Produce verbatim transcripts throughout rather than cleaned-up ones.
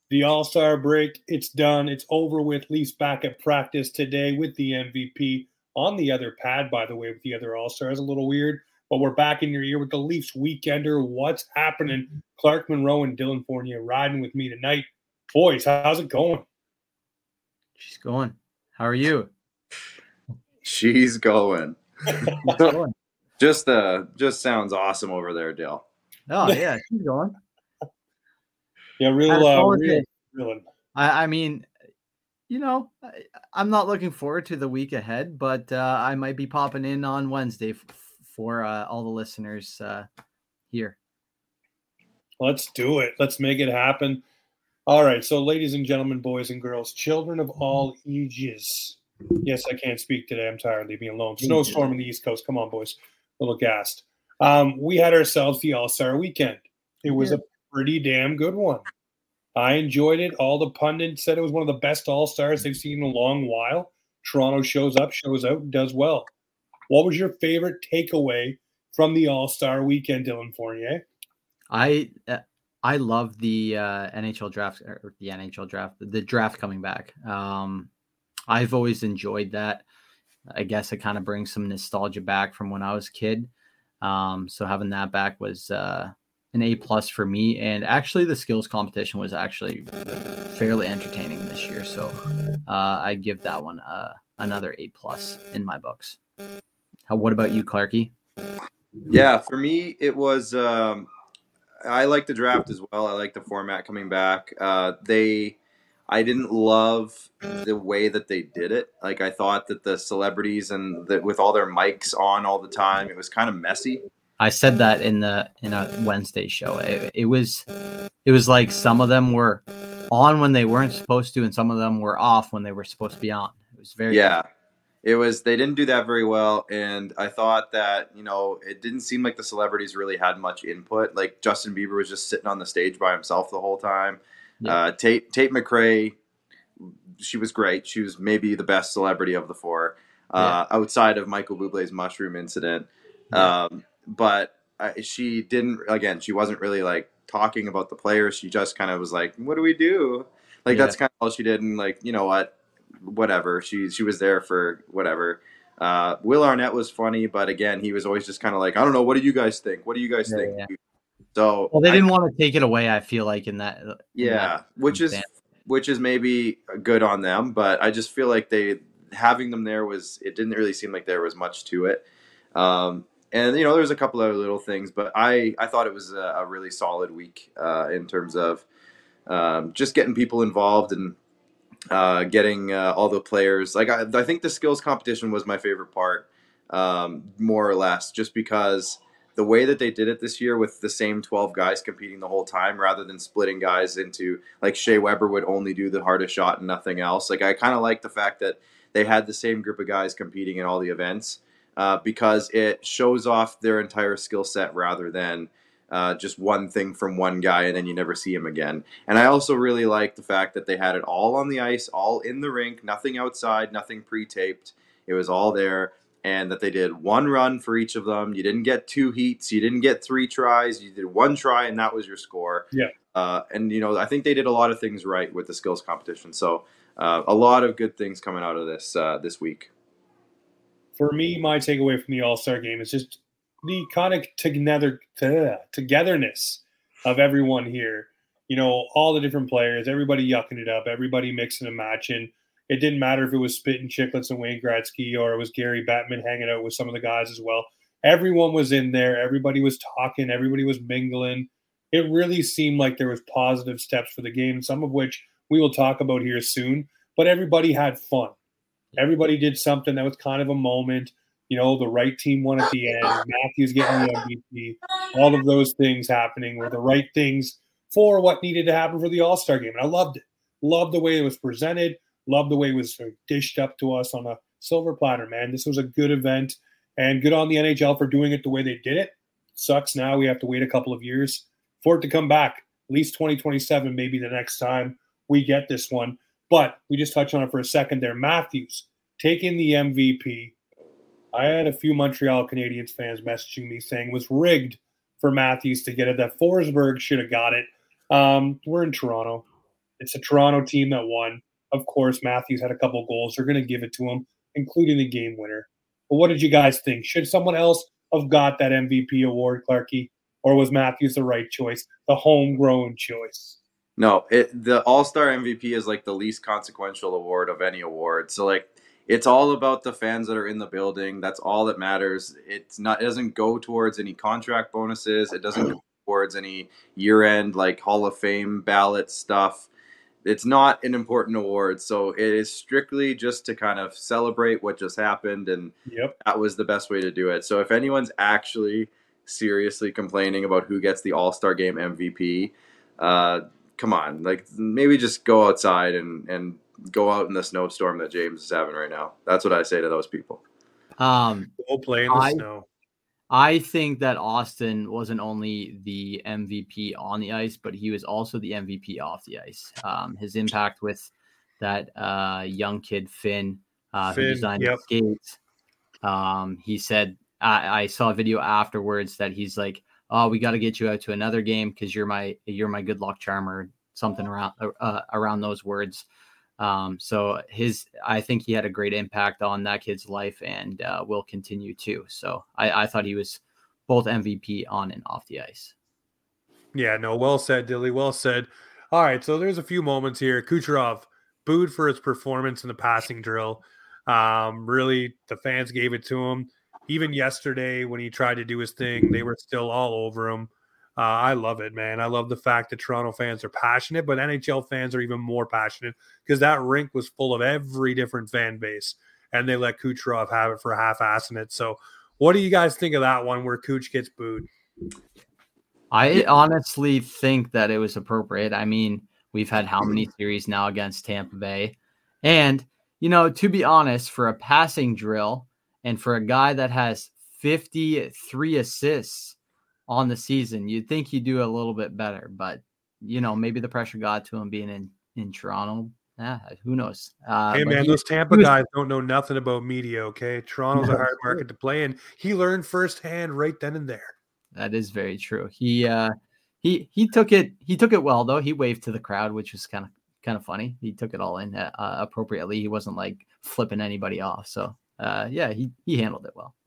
The All-Star break, it's done. It's over with. Leafs back at practice today with the M V P on the other pad, by the way, with the other All-Stars. A little weird, but we're back in your ear with the Leafs Weekender. What's happening? Clark Monroe and Dylan Fournier riding with me tonight. Boys, how's it going? She's going. How are you? She's going. going. Just uh, just sounds awesome over there, Dale. Oh yeah, she's going. Yeah, real, uh, real, real. I, I mean, you know, I, I'm not looking forward to the week ahead, but uh, I might be popping in on Wednesday f- for uh, all the listeners uh, here. Let's do it. Let's make it happen. All right. So, ladies and gentlemen, boys and girls, children of all ages. Yes, I can't speak today. I'm tired. Leave me alone. Snowstorm in the East Coast. Come on, boys. A little gassed. Um, we had ourselves the All-Star weekend. It was yeah. a pretty damn good one. I enjoyed it. All the pundits said it was one of the best All-Stars they've seen in a long while. Toronto shows up, shows out, and does well. What was your favorite takeaway from the All-Star weekend, Dylan Fournier? I uh, I love the uh, N H L draft, or the N H L draft, the draft coming back. Um, I've always enjoyed that. I guess it kind of brings some nostalgia back from when I was a kid. Um, so having that back was uh, an A plus for me. And actually the skills competition was actually fairly entertaining this year. So uh, I give that one uh, another A plus in my books. How, what about you, Clarky? Yeah, for me, it was, um, I like the draft as well. I like the format coming back. Uh, they, I didn't love the way that they did it. Like, I thought that the celebrities and that with all their mics on all the time, it was kind of messy. I said that in the in a Wednesday show. It, it was it was like some of them were on when they weren't supposed to, and some of them were off when they were supposed to be on. It was very yeah. It was they didn't do that very well, and I thought that you know it didn't seem like the celebrities really had much input. Like Justin Bieber was just sitting on the stage by himself the whole time. Yeah. Uh, Tate Tate McRae, she was great. She was maybe the best celebrity of the four, uh, yeah. outside of Michael Bublé's mushroom incident. Yeah. Um, but I, she didn't. Again, she wasn't really like talking about the players. She just kind of was like, "What do we do?" Like yeah. that's kind of all she did. And like, you know what? Whatever. She she was there for whatever. Uh, Will Arnett was funny, but again, he was always just kind of like, I don't know. What do you guys think? What do you guys yeah, think? Yeah. So well, they didn't I, want to take it away. I feel like in that. In yeah, that which is which is maybe good on them, but I just feel like they having them there was it didn't really seem like there was much to it. Um, and you know, there's a couple other little things, but I I thought it was a, a really solid week uh, in terms of um, just getting people involved and. Uh, getting uh, all the players. Like I, I think the skills competition was my favorite part, um, more or less, just because the way that they did it this year with the same twelve guys competing the whole time rather than splitting guys into, like Shea Weber would only do the hardest shot and nothing else. Like I kind of like the fact that they had the same group of guys competing in all the events uh, because it shows off their entire skill set rather than Uh, just one thing from one guy and then you never see him again. And I also really like the fact that they had it all on the ice, all in the rink, nothing outside, nothing pre-taped. It was all there, and that they did one run for each of them. You didn't get two heats. You didn't get three tries. You did one try, and that was your score. Yeah. Uh, and, you know, I think they did a lot of things right with the skills competition. So uh, a lot of good things coming out of this uh, this week. For me, my takeaway from the All-Star game is just the kind of together togetherness of everyone here. You know, all the different players, everybody yucking it up, everybody mixing and matching. It didn't matter if it was Spittin' Chicklets and Wayne Gretzky or it was Gary Bettman hanging out with some of the guys as well. Everyone was in there. Everybody was talking. Everybody was mingling. It really seemed like there was positive steps for the game, some of which we will talk about here soon. But everybody had fun. Everybody did something that was kind of a moment. You know, the right team won at the end. Matthews getting the M V P. All of those things happening were the right things for what needed to happen for the All-Star game. And I loved it. Loved the way it was presented. Loved the way it was dished up to us on a silver platter, man. This was a good event. And good on the N H L for doing it the way they did it. Sucks now we have to wait a couple of years for it to come back. At least twenty twenty-seven, maybe the next time we get this one. But we just touched on it for a second there. Matthews taking the M V P. I had a few Montreal Canadiens fans messaging me saying it was rigged for Matthews to get it, that Forsberg should have got it. Um, we're in Toronto. It's a Toronto team that won. Of course, Matthews had a couple goals. They're going to give it to him, including the game winner. But what did you guys think? Should someone else have got that M V P award, Clarky? Or was Matthews the right choice, the homegrown choice? No, it, the All-Star M V P is like the least consequential award of any award. So like it's all about the fans that are in the building. That's all that matters. It's not it doesn't go towards any contract bonuses. It doesn't go towards any year-end like Hall of Fame ballot stuff. It's not an important award. So it is strictly just to kind of celebrate what just happened, and Yep. that was the best way to do it. So if anyone's actually seriously complaining about who gets the All-Star Game M V P, uh come on, like maybe just go outside and, and go out in the snowstorm that James is having right now. That's what I say to those people. Um, Go play in the I, snow. I think that Austin wasn't only the M V P on the ice, but he was also the M V P off the ice. Um, his impact with that uh, young kid, Finn, uh, Finn, who designed yep. the skates. Um, he said, I, I saw a video afterwards that he's like, oh, we got to get you out to another game because you're my you're my good luck charm, or something around uh, around those words. Um, so his I think he had a great impact on that kid's life, and uh, will continue to. So I, I thought he was both M V P on and off the ice. Yeah, no, well said, Dilly. Well said. All right, so there's a few moments here. Kucherov booed for his performance in the passing drill. Um, really, the fans gave it to him. Even yesterday when he tried to do his thing, they were still all over him. Uh, I love it, man. I love the fact that Toronto fans are passionate, but N H L fans are even more passionate because that rink was full of every different fan base, and they let Kucherov have it for half-assing it. So what do you guys think of that one where Kuch gets booed? I honestly think that it was appropriate. I mean, we've had how many series now against Tampa Bay? And, you know, to be honest, for a passing drill and for a guy that has fifty-three assists on the season, you'd think he'd do a little bit better. But, you know, maybe the pressure got to him being in, in Toronto. Yeah, who knows? Uh, hey, man, he, those Tampa was, guys don't know nothing about media, okay? Toronto's a hard market to play in. He learned firsthand right then and there. That is very true. He uh, he he took it he took it well though. He waved to the crowd, which was kind of kind of funny. He took it all in uh, appropriately. He wasn't like flipping anybody off. So uh, yeah, he he handled it well.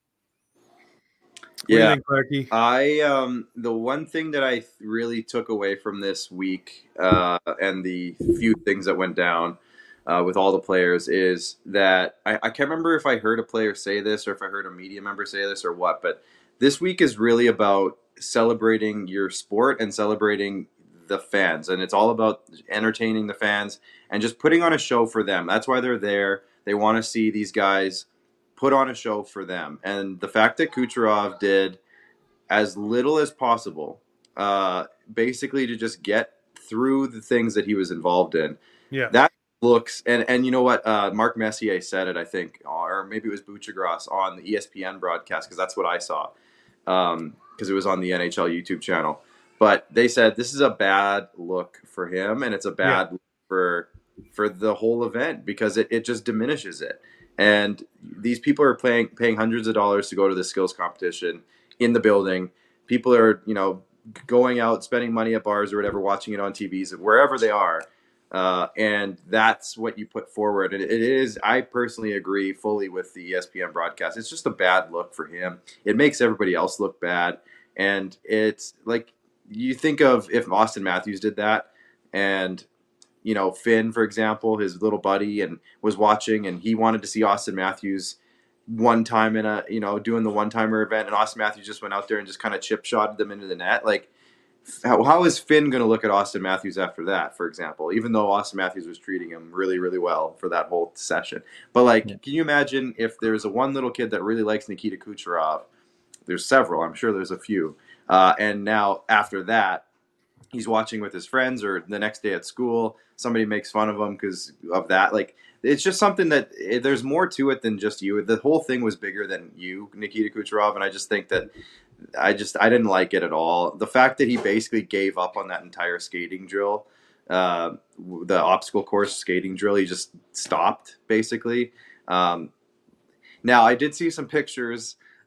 Yeah, think, I um the one thing that I really took away from this week uh, and the few things that went down uh, with all the players is that I, I can't remember if I heard a player say this or if I heard a media member say this or what, but this week is really about celebrating your sport and celebrating the fans. And it's all about entertaining the fans and just putting on a show for them. That's why they're there. They want to see these guys put on a show for them. And the fact that Kucherov did as little as possible, uh, basically to just get through the things that he was involved in. Yeah. That looks, and, and you know what, uh, Mark Messier said it, I think, or maybe it was Buchagras on the E S P N broadcast, because that's what I saw. Um, because it was on the N H L YouTube channel. But they said this is a bad look for him, and it's a bad yeah. look for for the whole event because it, it just diminishes it. And these people are paying paying hundreds of dollars to go to the skills competition in the building. People are, you know, going out, spending money at bars or whatever, watching it on T Vs, wherever they are. Uh, and that's what you put forward. And it is, I personally agree fully with the E S P N broadcast. It's just a bad look for him. It makes everybody else look bad. And it's like, you think of if Austin Matthews did that and, you know, Finn, for example, his little buddy, and was watching and he wanted to see Austin Matthews one time in a, you know, doing the one-timer event, and Austin Matthews just went out there and just kind of chip shotted them into the net. Like, How, how is Finn going to look at Austin Matthews after that, for example, even though Austin Matthews was treating him really, really well for that whole session? But, like, yeah. Can you imagine if there's a one little kid that really likes Nikita Kucherov? There's several. I'm sure there's a few. Uh, and now after that, he's watching with his friends, or the next day at school, somebody makes fun of him because of that. Like, it's just something that it, there's more to it than just you. The whole thing was bigger than you, Nikita Kucherov, and I just think that I just I didn't like it at all. The fact that he basically gave up on that entire skating drill, uh, the obstacle course skating drill, he just stopped basically. Um, now I did see some pictures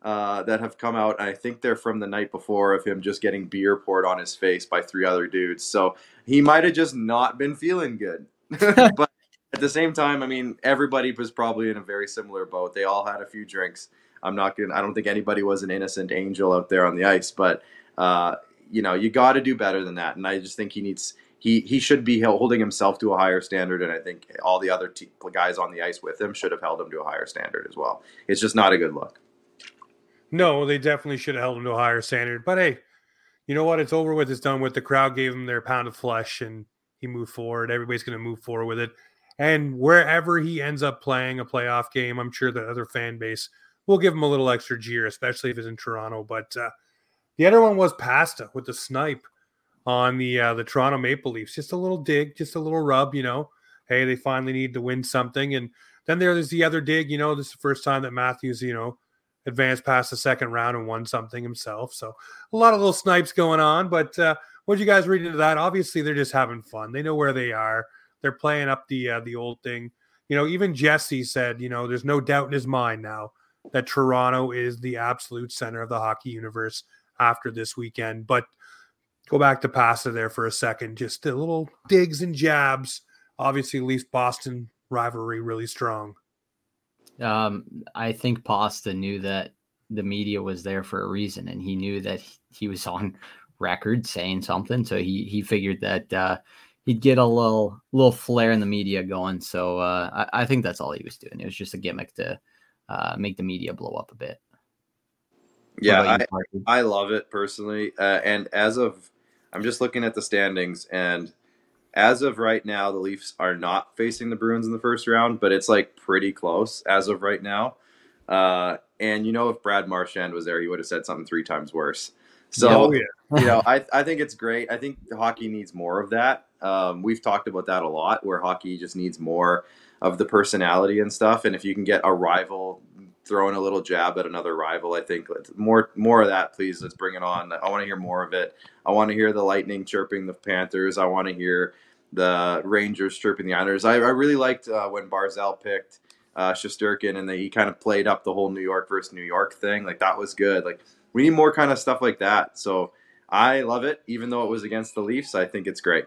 uh, that have come out. And I think they're from the night before of him just getting beer poured on his face by three other dudes. So he might have just not been feeling good. But at the same time, I mean, everybody was probably in a very similar boat. They all had a few drinks. I'm not gonna. I don't think anybody was an innocent angel out there on the ice, but uh, you know, you got to do better than that. And I just think he needs. He he should be holding himself to a higher standard, and I think all the other te- guys on the ice with him should have held him to a higher standard as well. It's just not a good look. No, they definitely should have held him to a higher standard. But hey, you know what? It's over with. It's done with. The crowd gave him their pound of flesh, and he moved forward. Everybody's going to move forward with it. And wherever he ends up playing a playoff game, I'm sure the other fan base will give him a little extra jeer, especially if it's in Toronto. But uh, the other one was Pasta with the snipe on the uh, the Toronto Maple Leafs. Just a little dig, just a little rub, you know. Hey, they finally need to win something. And then there's the other dig, you know, this is the first time that Matthews, you know, advanced past the second round and won something himself. So a lot of little snipes going on. But uh, what did you guys read into that? Obviously, they're just having fun. They know where they are. They're playing up the uh, the old thing. You know, even Jesse said, you know, there's no doubt in his mind now that Toronto is the absolute center of the hockey universe after this weekend. But go back to Pasta there for a second. Just a little digs and jabs. Obviously, Leafs-Boston rivalry really strong. Um, I think Pasta knew that the media was there for a reason, and he knew that he was on record saying something. So he he figured that uh, he'd get a little little flare in the media going. So uh, I, I think that's all he was doing. It was just a gimmick to uh, make the media blow up a bit. Yeah, you, I, I love it personally. Uh, and as of, I'm just looking at the standings, and as of right now, the Leafs are not facing the Bruins in the first round, but it's like pretty close as of right now. Uh, and you know, if Brad Marchand was there, he would have said something three times worse. So, oh, yeah. you know, I, I think it's great. I think hockey needs more of that. Um, we've talked about that a lot, where hockey just needs more of the personality and stuff. And if you can get a rival throwing a little jab at another rival, I think more more of that, please. Let's bring it on. I want to hear more of it. I want to hear the Lightning chirping the Panthers. I want to hear the Rangers chirping the Islanders. I, I really liked uh, when Barzal picked uh, Shesterkin, and the, he kind of played up the whole New York versus New York thing. Like, that was good. Like, we need more kind of stuff like that. So I love it. Even though it was against the Leafs, I think it's great.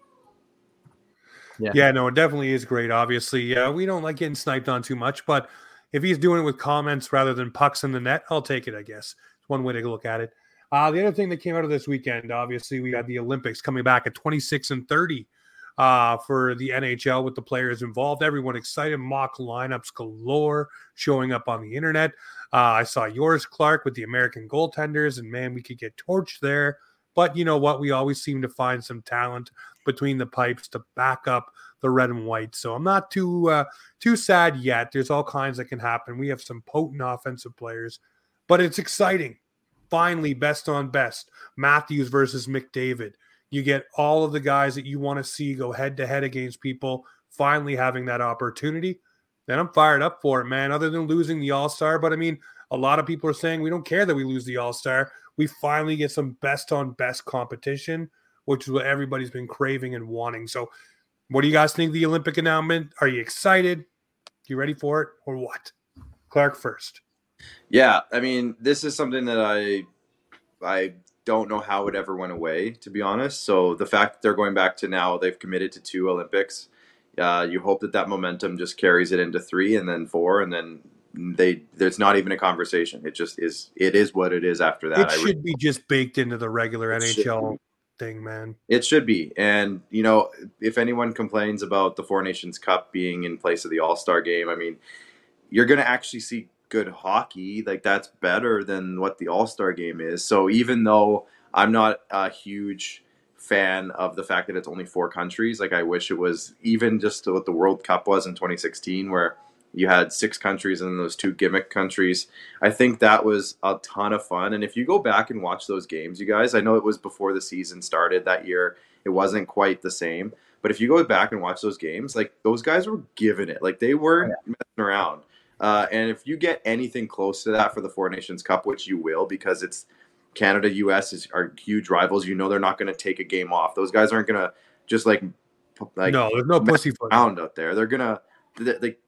Yeah, yeah no, it definitely is great. Obviously, uh, we don't like getting sniped on too much, but if he's doing it with comments rather than pucks in the net, I'll take it, I guess. It's one way to look at it. Uh, the other thing that came out of this weekend, obviously, we got the Olympics coming back at twenty-six and thirty uh, for the N H L with the players involved. Everyone excited. Mock lineups galore showing up on the internet. Uh, I saw yours, Clark, with the American goaltenders, and man, we could get torched there. But you know what? We always seem to find some talent between the pipes to back up the red and white. So I'm not too uh, too sad yet. There's all kinds that can happen. We have some potent offensive players, but it's exciting. Finally, best on best. Matthews versus McDavid. You get all of the guys that you want to see go head-to-head against people, finally having that opportunity. Then I'm fired up for it, man, other than losing the All-Star. But, I mean, a lot of people are saying we don't care that we lose the All-Star. We finally get some best-on-best competition, which is what everybody's been craving and wanting. So what do you guys think of the Olympic announcement? Are you excited? You ready for it or what? Clark first. Yeah, I mean, this is something that I I don't know how it ever went away, to be honest. So the fact that they're going back to now, they've committed to two Olympics. Uh, you hope that that momentum just carries it into three and then four, and then they there's not even a conversation. It just is. It is what it is after that. It should be just baked into the regular N H L thing, man. It should be. And, you know, if anyone complains about the Four Nations Cup being in place of the All-Star game, I mean, you're going to actually see good hockey. Like, that's better than what the All-Star game is. So even though I'm not a huge fan of the fact that it's only four countries, like, I wish it was even just what the World Cup was in twenty sixteen, where you had six countries and those two gimmick countries. I think that was a ton of fun. And if you go back and watch those games, you guys, I know it was before the season started that year. It wasn't quite the same. But if you go back and watch those games, like, those guys were giving it. Like, they weren't yeah. messing around. Uh, and if you get anything close to that for the Four Nations Cup, which you will, because it's Canada, U S is, are huge rivals, you know they're not going to take a game off. Those guys aren't going to just, like, like no, there's no pussyfoot around out there. They're going to – Like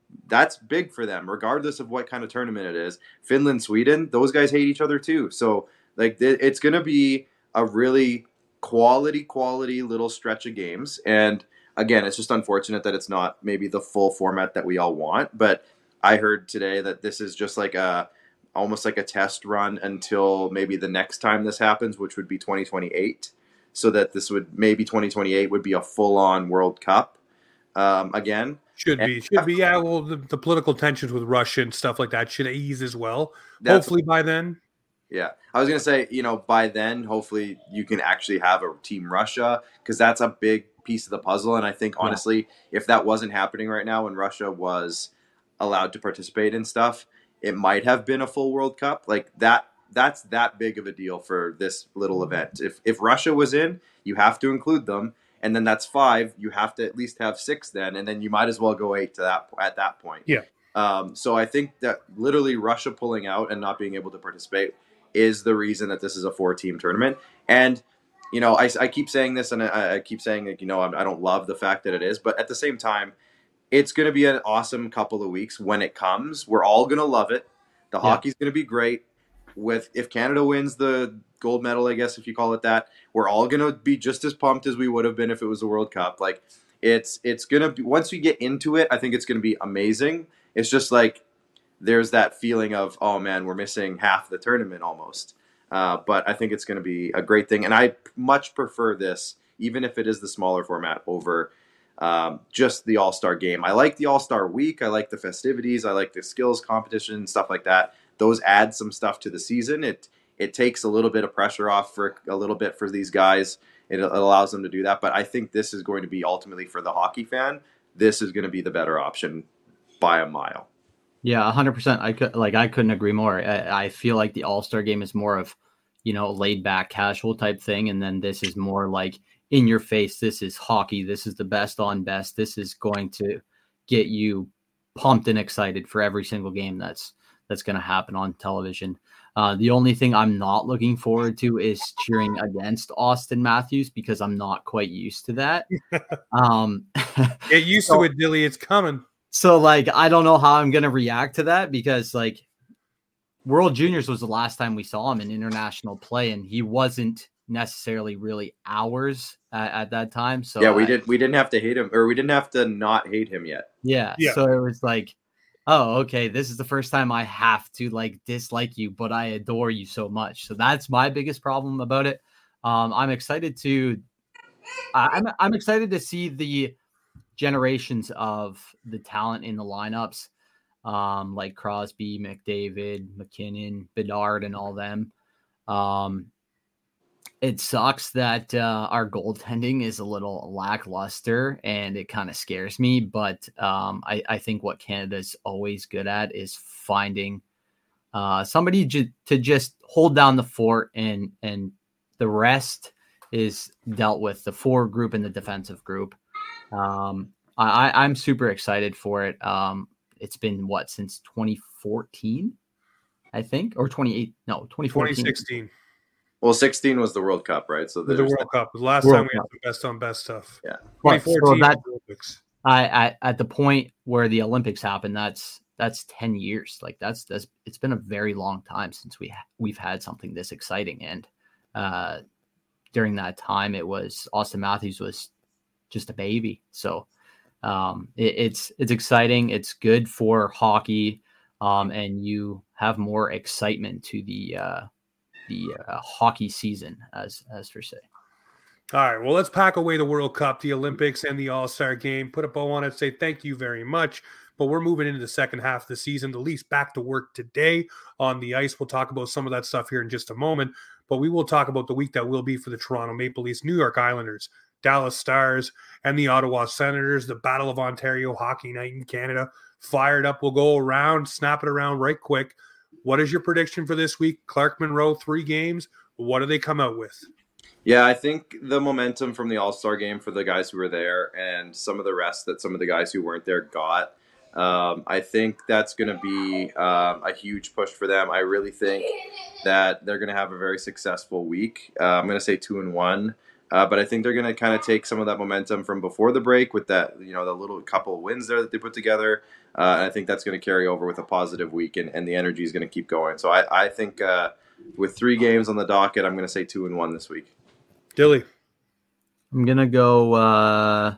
that's big for them, regardless of what kind of tournament it is. Finland, Sweden, those guys hate each other too. So like it's going to be a really quality, quality little stretch of games. And again, it's just unfortunate that it's not maybe the full format that we all want. But I heard today that this is just like a almost like a test run until maybe the next time this happens, which would be twenty twenty-eight. So that this would maybe twenty twenty-eight would be a full on World Cup um, again. Should be, should be. Yeah, well, the, the political tensions with Russia and stuff like that should ease as well. Hopefully by then. Yeah, I was gonna say, you know, by then, hopefully you can actually have a Team Russia, because that's a big piece of the puzzle. And I think honestly, yeah. if that wasn't happening right now, and Russia was allowed to participate in stuff, it might have been a full World Cup. Like that, that's that big of a deal for this little event. If if Russia was in, you have to include them. And then that's five. You have to at least have six then, and then you might as well go eight to that at that point. Yeah. Um, so I think that literally Russia pulling out and not being able to participate is the reason that this is a four-team tournament. And you know, I, I keep saying this, and I, I keep saying like, you know, I don't love the fact that it is, but at the same time, it's going to be an awesome couple of weeks when it comes. We're all going to love it. The yeah. hockey's going to be great. With if Canada wins the gold medal, I guess if you call it that, we're all gonna be just as pumped as we would have been if it was the World Cup. Like it's it's gonna be, once we get into it, I think it's gonna be amazing. It's just like there's that feeling of, oh man, we're missing half the tournament almost. Uh, but I think it's gonna be a great thing, and I much prefer this, even if it is the smaller format, over um, just the All-Star game. I like the All-Star week. I like the festivities. I like the skills competition, stuff like that. Those add some stuff to the season. It it takes a little bit of pressure off for a little bit for these guys. It, it allows them to do that. But I think this is going to be ultimately for the hockey fan, this is going to be the better option by a mile. Yeah, one hundred percent. I could like I couldn't agree more. I, I feel like the All-Star game is more of, you know, laid back, casual type thing, and then this is more like in your face. This is hockey. This is the best on best. This is going to get you pumped and excited for every single game that's that's going to happen on television. Uh, the only thing I'm not looking forward to is cheering against Austin Matthews, because I'm not quite used to that. Um, Get used so, to it, Dilly. It's coming. So, like, I don't know how I'm going to react to that, because, like, World Juniors was the last time we saw him in international play, and he wasn't necessarily really ours at, at that time. So yeah, we I, did. We didn't have to hate him, or we didn't have to not hate him yet. Yeah. yeah. So it was like, oh, okay, this is the first time I have to like dislike you, but I adore you so much. So that's my biggest problem about it. Um, I'm excited to, I'm I'm excited to see the generations of the talent in the lineups, um, like Crosby, McDavid, McKinnon, Bedard, and all them. Um, it sucks that uh, our goaltending is a little lackluster, and it kind of scares me. But um, I, I think what Canada's always good at is finding uh, somebody j- to just hold down the fort, and and the rest is dealt with, the forward group and the defensive group. Um, I, I'm super excited for it. Um, it's been what, since twenty fourteen, I think, or twenty-eight? No, twenty fourteen. twenty sixteen. Well, sixteen was the World Cup, right? So the World the, Cup was the last World time we Cup. had the best on best stuff. Yeah, twenty fourteen so that, Olympics. I, I at the point where the Olympics happened, that's that's ten years. Like that's that's it's been a very long time since we ha- we've had something this exciting. And uh, during that time, it was Austin Matthews was just a baby. So um, it, it's it's exciting. It's good for hockey, um, and you have more excitement to the. Uh, the uh, hockey season, as as per se. All right, well, let's pack away the World Cup, the Olympics, and the All-Star game. Put a bow on it, say thank you very much. But we're moving into the second half of the season. The Leafs back to work today on the ice. We'll talk about some of that stuff here in just a moment. But we will talk about the week that will be for the Toronto Maple Leafs, New York Islanders, Dallas Stars, and the Ottawa Senators. The Battle of Ontario Hockey Night in Canada. Fired up. We'll go around, snap it around right quick. What is your prediction for this week? Clark Monroe, three games. What do they come out with? Yeah, I think the momentum from the All-Star game for the guys who were there and some of the rest that some of the guys who weren't there got, um, I think that's going to be um, a huge push for them. I really think that they're going to have a very successful week. Uh, I'm going to say two and one. Uh, but I think they're going to kind of take some of that momentum from before the break with that, you know, the little couple of wins there that they put together. Uh, and I think that's going to carry over with a positive week, and, and the energy is going to keep going. So I, I think uh, with three games on the docket, I'm going to say two and one this week. Dilly. I'm going to go uh,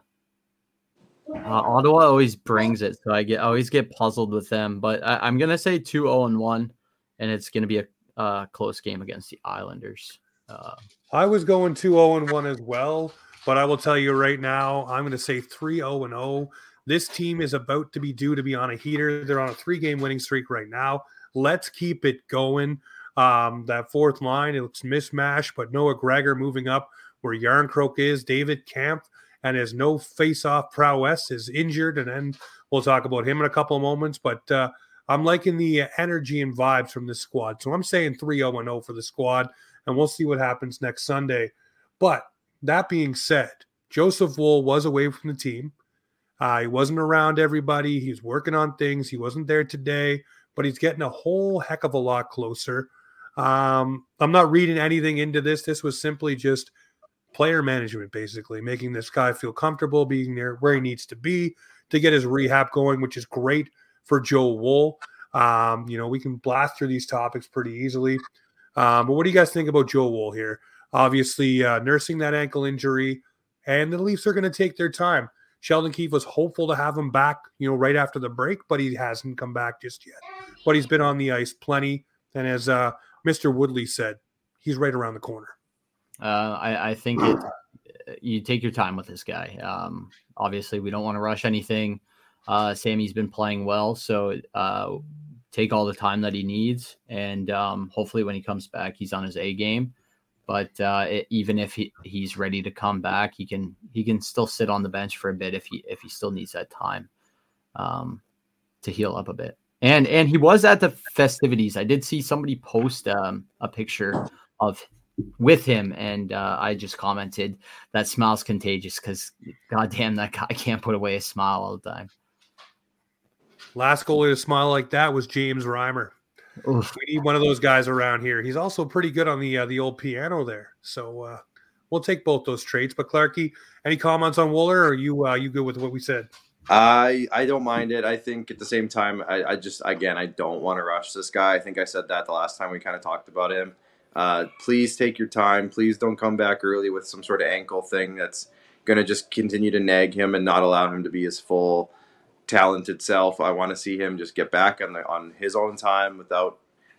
uh, Ottawa always brings it, so I get I always get puzzled with them. But I, I'm going to say two oh and one, and it's going to be a uh, close game against the Islanders. Uh, I was going two oh and one as well, but I will tell you right now, I'm going to say three oh and oh. This team is about to be due to be on a heater. They're on a three-game winning streak right now. Let's keep it going. Um, that fourth line, it looks mismatched, but Noah Gregor moving up where Yarncroke is. David Kampf and his no face-off prowess is injured, and then we'll talk about him in a couple of moments. But uh, I'm liking the energy and vibes from this squad. So I'm saying three oh and oh for the squad, and we'll see what happens next Sunday. But that being said, Joseph Woll was away from the team. Uh, he wasn't around everybody. He's working on things. He wasn't there today, but he's getting a whole heck of a lot closer. Um, I'm not reading anything into this. This was simply just player management, basically, making this guy feel comfortable being there where he needs to be to get his rehab going, which is great for Joe Woll. Um, you know, we can blast through these topics pretty easily. Um, but what do you guys think about Joe Woll here? Obviously, uh, nursing that ankle injury, and the Leafs are going to take their time. Sheldon Keefe was hopeful to have him back, you know, right after the break, but he hasn't come back just yet. But he's been on the ice plenty, and as uh, Mister Woodley said, he's right around the corner. Uh, I, I think it, you take your time with this guy. Um, obviously, we don't want to rush anything. Uh, Sammy's been playing well, so uh, take all the time that he needs, and um, hopefully when he comes back, he's on his A game. But uh, it, even if he, he's ready to come back, he can he can still sit on the bench for a bit if he if he still needs that time um, to heal up a bit. And and he was at the festivities. I did see somebody post um, a picture of with him, and uh, I just commented that smile's contagious because goddamn, that guy can't put away a smile all the time. Last goalie to smile like that was James Reimer. Oof. We need one of those guys around here. He's also pretty good on the uh, the old piano there. So uh, we'll take both those traits. But Clarky, any comments on Wooler, or are you uh, you good with what we said? I I don't mind it. I think at the same time, I, I just again I don't want to rush this guy. I think I said that the last time we kind of talked about him. Uh, please take your time. Please don't come back early with some sort of ankle thing that's going to just continue to nag him and not allow him to be his full talented self. I want to see him just get back on the, on his own time without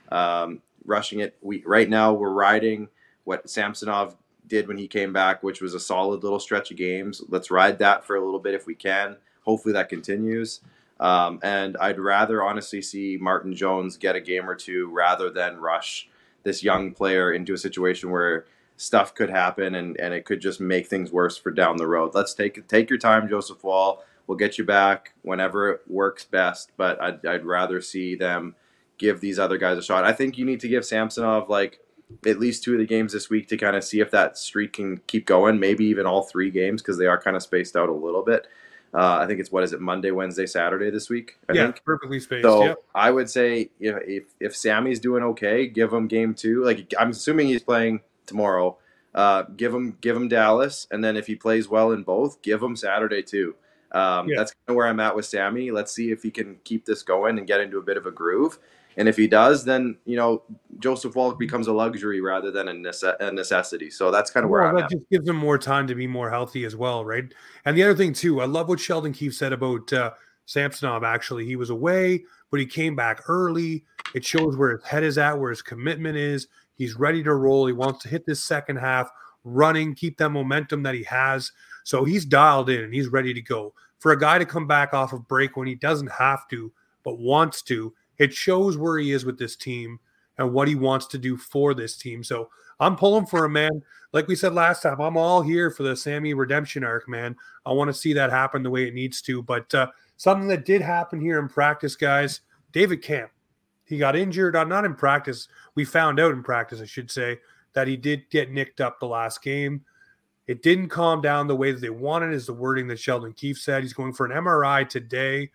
um, rushing it. We right now we're riding what Samsonov did when he came back, which was a solid little stretch of games. Let's ride that for a little bit if we can. Hopefully that continues. Um, and I'd rather honestly see Martin Jones get a game or two rather than rush this young player into a situation where stuff could happen and, and it could just make things worse for down the road. Let's take take your time, Joseph Woll. We'll get you back whenever it works best, but I'd, I'd rather see them give these other guys a shot. I think you need to give Samsonov like at least two of the games this week to kind of see if that streak can keep going, maybe even all three games because they are kind of spaced out a little bit. Uh, I think it's, what is it, Monday, Wednesday, Saturday this week? I yeah, think. perfectly spaced. So yep. I would say you know, if, if Sammy's doing okay, give him game two. Like I'm assuming he's playing tomorrow. Uh, give him give him Dallas, and then if he plays well in both, give him Saturday too. Um, yeah. That's kind of where I'm at with Sammy. Let's see if he can keep this going and get into a bit of a groove. And if he does, then, you know, Joseph Woll becomes a luxury rather than a, nece- a necessity. So that's kind of where well, I'm that at. That just gives him more time to be more healthy as well, right? And the other thing, too, I love what Sheldon Keefe said about uh, Samsonov, actually. He was away, but he came back early. It shows where his head is at, where his commitment is. He's ready to roll. He wants to hit this second half running, keep that momentum that he has. So he's dialed in and he's ready to go. For a guy to come back off of break when he doesn't have to, but wants to, it shows where he is with this team and what he wants to do for this team. So I'm pulling for him, man. Like we said last time, I'm all here for the Sammy redemption arc, man. I want to see that happen the way it needs to. But uh, something that did happen here in practice, guys, David Kampf. He got injured, uh, not in practice. We found out in practice, I should say, that he did get nicked up the last game. It didn't calm down the way that they wanted, is the wording that Sheldon Keefe said. He's going for an M R I today.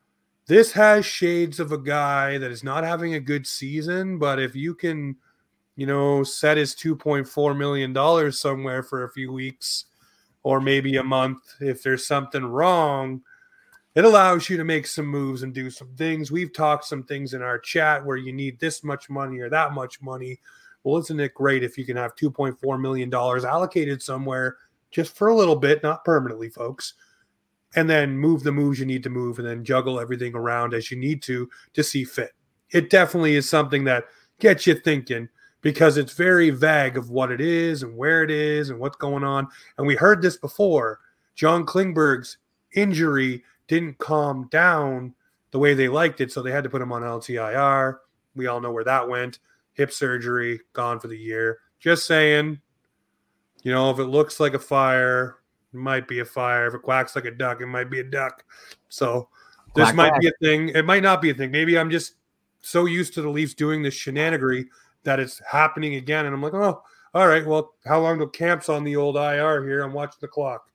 This has shades of a guy that is not having a good season, but if you can, you know, set his two point four million dollars somewhere for a few weeks or maybe a month. If there's something wrong, it allows you to make some moves and do some things. We've talked some things in our chat where you need this much money or that much money. Well, isn't it great if you can have two point four million dollars allocated somewhere just for a little bit, not permanently, folks, and then move the moves you need to move and then juggle everything around as you need to to see fit. It definitely is something that gets you thinking because it's very vague of what it is and where it is and what's going on. And we heard this before. John Klingberg's injury didn't calm down the way they liked it, so they had to put him on L T I R. We all know where that went. Hip surgery, gone for the year. Just saying, you know, if it looks like a fire, it might be a fire. If it quacks like a duck, it might be a duck. So this Quack, might quack. be a thing. It might not be a thing. Maybe I'm just so used to the Leafs doing this shenanigery that it's happening again. And I'm like, oh, all right, well, how long till Camp's on the old I R here? I'm watching the clock.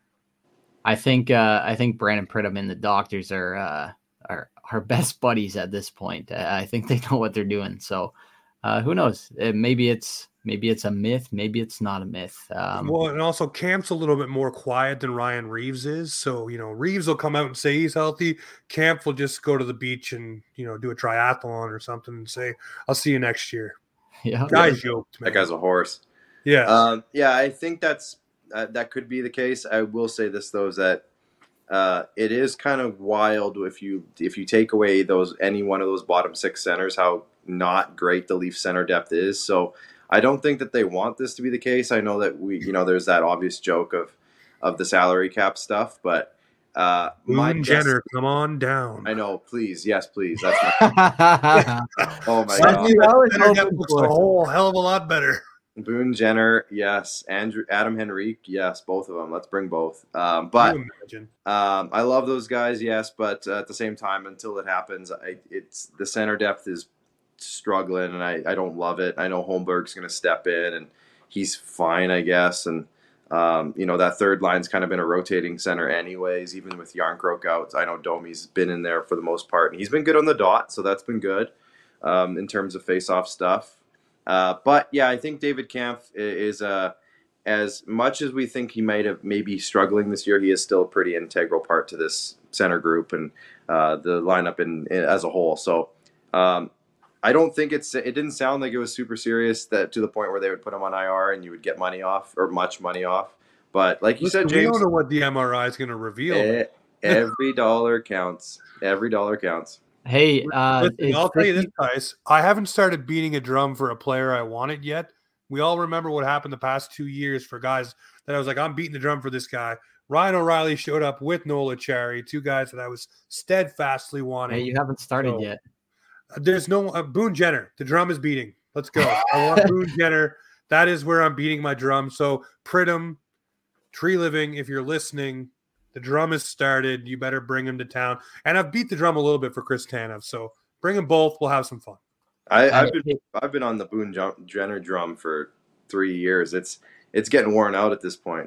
I think uh, I think Brandon Pridham and the doctors are uh, are are best buddies at this point. I think they know what they're doing. So uh, who knows? Uh, maybe it's maybe it's a myth. Maybe it's not a myth. Um, Well, and also Camp's a little bit more quiet than Ryan Reeves is. So, you know, Reeves will come out and say he's healthy. Camp will just go to the beach and, you know, do a triathlon or something and say, I'll see you next year. yeah, Guy's yoked, man. That guy's a horse. Yeah. Um, yeah, I think that's uh, that could be the case. I will say this though, is that uh, it is kind of wild if you if you take away those any one of those bottom six centers, how not great the Leaf center depth is. So I don't think that they want this to be the case. I know that we, you know, there's that obvious joke of of the salary cap stuff, but uh, my Boone guess- Jenner, come on down. I know, please, yes, please. That's my, oh my Suddenly god, I was Center hoping depth looks for a it. whole hell of a lot better. Boone Jenner, yes, Andrew Adam Henrique, yes, both of them. Let's bring both. Um, Can but you imagine? Um, I love those guys, yes, but uh, at the same time, until it happens, I, it's the center depth is struggling, and I, I don't love it. I know Holmberg's going to step in, and he's fine, I guess. And um, you know, that third line's kind of been a rotating center, anyways. Even with Yarncroke out, I know Domi's been in there for the most part, and he's been good on the dot, so that's been good um, in terms of face-off stuff. Uh, but yeah, I think David Kampf is a. Uh, As much as we think he might have maybe struggling this year, he is still a pretty integral part to this center group and uh, the lineup in, in as a whole. So um, I don't think it's it didn't sound like it was super serious that to the point where they would put him on I R and you would get money off or much money off. But like you Listen, said, we James, don't know what the M R I is going to reveal. eh, every dollar counts. Every dollar counts. Hey, uh, Listen, it's I'll tell you this, fifty guys. I haven't started beating a drum for a player I wanted yet. We all remember what happened the past two years for guys that I was like, I'm beating the drum for this guy. Ryan O'Reilly showed up with Nola Cherry, two guys that I was steadfastly wanting. Hey, you haven't started So, yet. There's no uh, Boone Jenner. The drum is beating. Let's go. I want Boone Jenner. That is where I'm beating my drum. So Pridham, Tree Living, if you're listening, the drum is started. You better bring him to town. And I've beat the drum a little bit for Chris Tanev. So bring them both. We'll have some fun. I, Uh, I've been I've been on the Boone Jum- Jenner drum for three years. It's it's getting worn out at this point.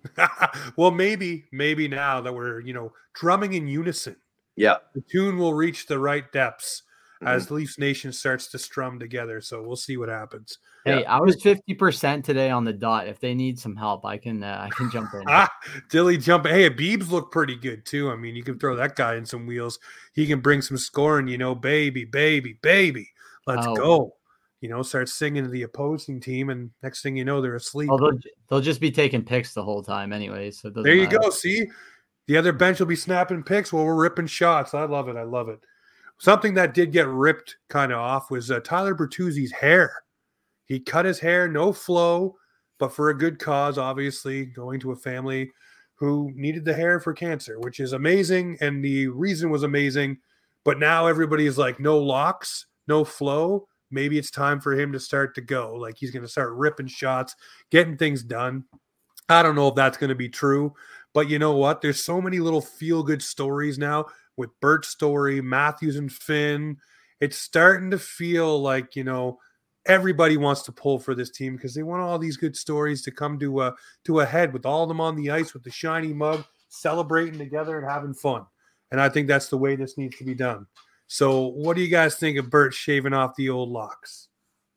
Well, maybe, maybe now that we're, you know, drumming in unison, Yeah. the tune will reach the right depths Mhm. as Leafs Nation starts to strum together. So we'll see what happens. Hey, Yeah. I was fifty percent today on the dot. If they need some help, I can uh, I can jump in. Ah, Dilly jump. Hey, Beebs look pretty good too. I mean, you can throw that guy in some wheels. He can bring some scoring, you know, baby, baby, baby. Let's Oh. go. You know, start singing to the opposing team, and next thing you know, they're asleep. Well, they'll, they'll just be taking pics the whole time anyway. So it doesn't There you matter. go. See, the other bench will be snapping picks while we're ripping shots. I love it. I love it. Something that did get ripped kind of off was uh, Tyler Bertuzzi's hair. He cut his hair, no flow, but for a good cause, obviously, going to a family who needed the hair for cancer, which is amazing. And the reason was amazing. But now everybody's like, no locks, no flow. Maybe it's time for him to start to go. Like he's going to start ripping shots, getting things done. I don't know if that's going to be true, but you know what? There's so many little feel-good stories now with Bert's story, Matthews and Finn. It's starting to feel like, you know, everybody wants to pull for this team because they want all these good stories to come to a, to a head with all of them on the ice with the shiny mug, celebrating together and having fun. And I think that's the way this needs to be done. So what do you guys think of Bert shaving off the old locks?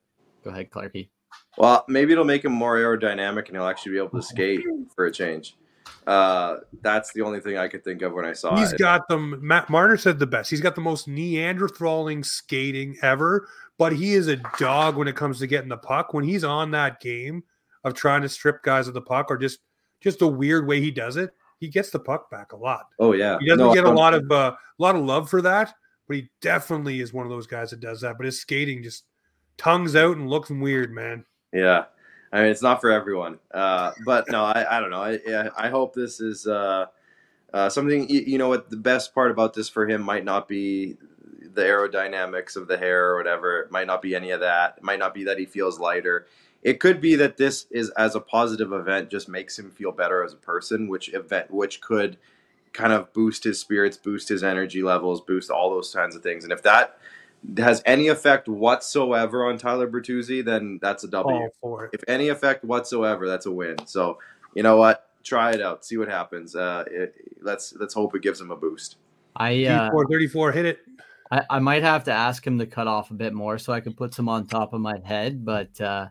Go ahead, Clarky. Well, maybe it'll make him more aerodynamic and he'll actually be able to skate for a change. Uh, that's the only thing I could think of when I saw He's it. got them. Matt Marner said the best. He's got the most Neanderthaling skating ever, but he is a dog when it comes to getting the puck. When he's on that game of trying to strip guys of the puck, or just just the weird way he does it, he gets the puck back a lot. Oh yeah, he doesn't no, get a lot of uh, a lot of love for that, but he definitely is one of those guys that does that. But his skating just tongues out and looks weird, man. Yeah. I mean, it's not for everyone, uh, but no, I, I don't know. I I hope this is uh, uh, something. You, you know what? The best part about this for him might not be the aerodynamics of the hair or whatever. It might not be any of that. It might not be that he feels lighter. It could be that this is as a positive event just makes him feel better as a person, which event which could kind of boost his spirits, boost his energy levels, boost all those kinds of things. And if that has any effect whatsoever on Tyler Bertuzzi, then that's a W. All for it. If any effect whatsoever, that's a win. So, you know what? Try it out. See what happens. Uh, it, let's let's hope it gives him a boost. I uh, four thirty-four, hit it. I, I might have to ask him to cut off a bit more so I can put some on top of my head. But uh,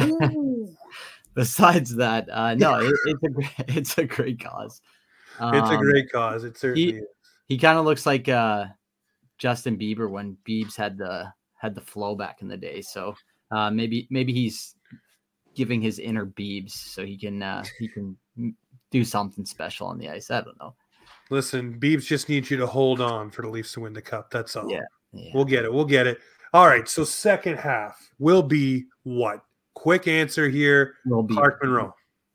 besides that, uh, no, it, it's a it's a great cause. Um, It's a great cause. It certainly he, is. He kind of looks like uh, Justin Bieber when Biebs had the had the flow back in the day. So uh, maybe maybe he's giving his inner Biebs so he can uh, he can do something special on the ice. I don't know. Listen, Biebs just needs you to hold on for the Leafs to win the cup. That's all. Yeah, yeah. We'll get it. We'll get it. All right. So second half will be what? Quick answer here. Will be Clark Monroe.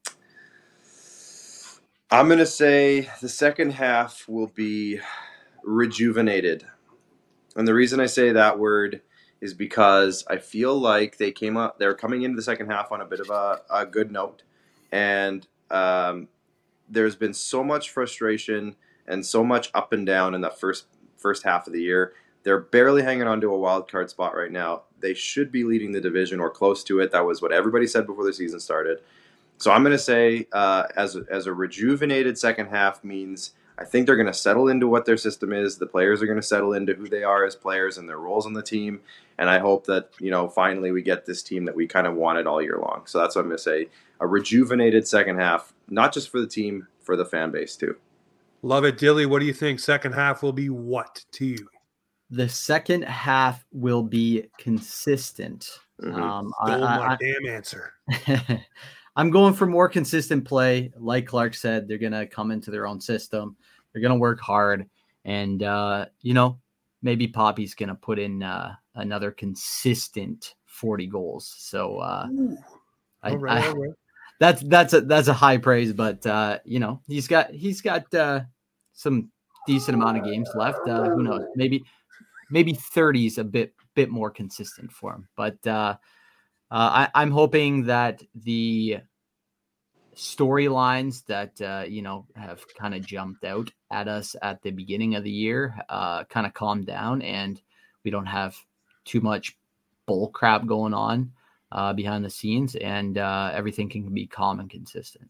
I'm going to say the second half will be rejuvenated. And the reason I say that word is because I feel like they came up, they're coming into the second half on a bit of a, a good note. And um, there's been so much frustration and so much up and down in the first first half of the year. They're barely hanging on to a wild card spot right now. They should be leading the division or close to it. That was what everybody said before the season started. So I'm going to say uh, as, as a rejuvenated second half means I think they're going to settle into what their system is. The players are going to settle into who they are as players and their roles on the team. And I hope that, you know, finally we get this team that we kind of wanted all year long. So that's what I'm going to say. A rejuvenated second half, not just for the team, for the fan base too. Love it. Dilly, what do you think? Second half will be what to you? The second half will be consistent. Mm-hmm. Um, Stole I, my I, damn answer. I'm going for more consistent play. Like Clark said, they're going to come into their own system. They're going to work hard. And, uh, you know, maybe Poppy's going to put in uh, another consistent forty goals. So uh, I, all right, I, all right. that's that's a, that's a high praise. But, uh, you know, he's got he's got uh, some decent amount of games left. Uh, who knows? Maybe maybe thirty is a bit bit more consistent for him. But uh, uh, I, I'm hoping that the storylines that uh, you know have kind of jumped out at us at the beginning of the year uh, kind of calm down, and we don't have too much bull crap going on uh, behind the scenes, and uh, everything can be calm and consistent.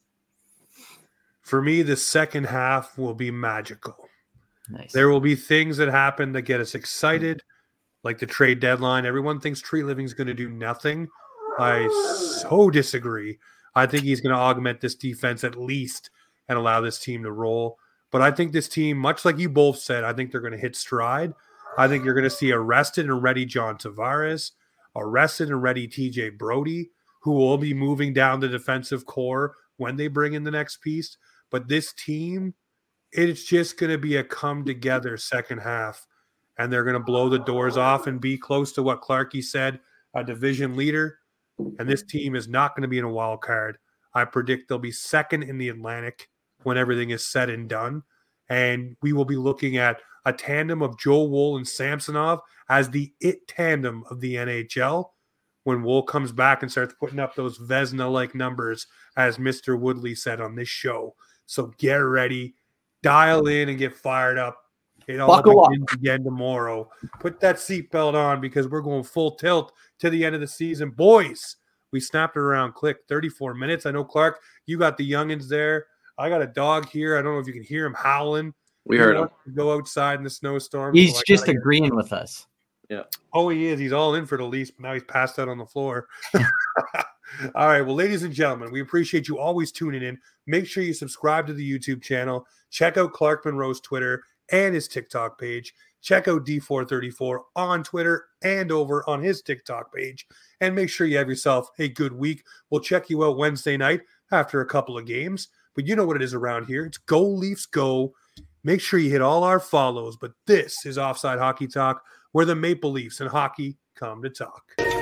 For me, the second half will be magical. Nice. There will be things that happen that get us excited, like the trade deadline. Everyone thinks Tree Living is going to do nothing. I so disagree. I think he's going to augment this defense at least and allow this team to roll. But I think this team, much like you both said, I think they're going to hit stride. I think you're going to see a rested and ready John Tavares, a rested and ready T J Brody, who will be moving down the defensive core when they bring in the next piece. But this team, it's just going to be a come-together second half, and they're going to blow the doors off and be close to what Clarkey said, a division leader. And this team is not going to be in a wild card. I predict they'll be second in the Atlantic when everything is said and done. And we will be looking at a tandem of Joe Woll and Samsonov as the it tandem of the N H L when Woll comes back and starts putting up those Vezina-like numbers, as Mister Woodley said on this show. So get ready, dial in, and get fired up. It all Buckle begins up. again tomorrow. Put that seatbelt on because we're going full tilt to the end of the season. Boys, we snapped it around quick, thirty-four minutes. I know, Clark, you got the youngins there. I got a dog here. I don't know if you can hear him howling. We He heard him. wants to go outside in the snowstorm. He's so I just gotta- agreeing with us. Yeah. Oh, he is. He's all in for the Leafs, but now he's passed out on the floor. All right. Well, ladies and gentlemen, we appreciate you always tuning in. Make sure you subscribe to the YouTube channel. Check out Clark Monroe's Twitter and his TikTok page. Check out D four thirty-four on Twitter and over on his TikTok page. And make sure you have yourself a good week. We'll check you out Wednesday night after a couple of games. But you know what it is around here. It's Go Leafs Go. Make sure you hit all our follows. But this is Offside Hockey Talk, where the Maple Leafs and hockey come to talk.